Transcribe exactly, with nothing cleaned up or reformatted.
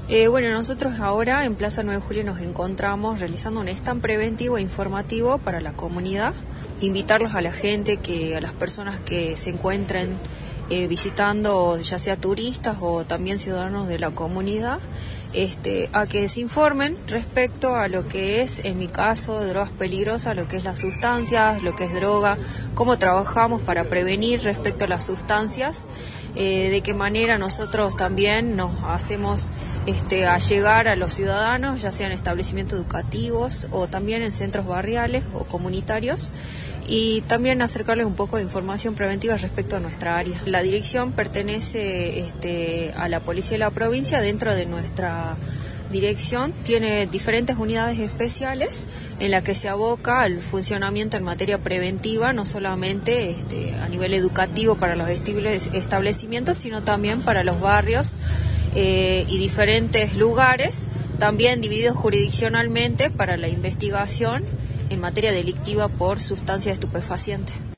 Eh, bueno, nosotros ahora en Plaza nueve de Julio nos encontramos realizando un stand preventivo e informativo para la comunidad. Invitarlos a la gente, que a las personas que se encuentren eh, visitando, ya sea turistas o también ciudadanos de la comunidad, este, a que se informen respecto a lo que es, en mi caso, de drogas peligrosas, lo que es las sustancias, lo que es droga, cómo trabajamos para prevenir respecto a las sustancias, eh, de qué manera nosotros también nos hacemos este, allegar a los ciudadanos, ya sea en establecimientos educativos o también en centros barriales o comunitarios, y también acercarles un poco de información preventiva respecto a nuestra área. La dirección pertenece este, a la Policía de la Provincia. Dentro de nuestra dirección tiene diferentes unidades especiales en las que se aboca al funcionamiento en materia preventiva, no solamente este, a nivel educativo para los establecimientos, sino también para los barrios eh, y diferentes lugares, también divididos jurisdiccionalmente para la investigación en materia delictiva por sustancias estupefacientes.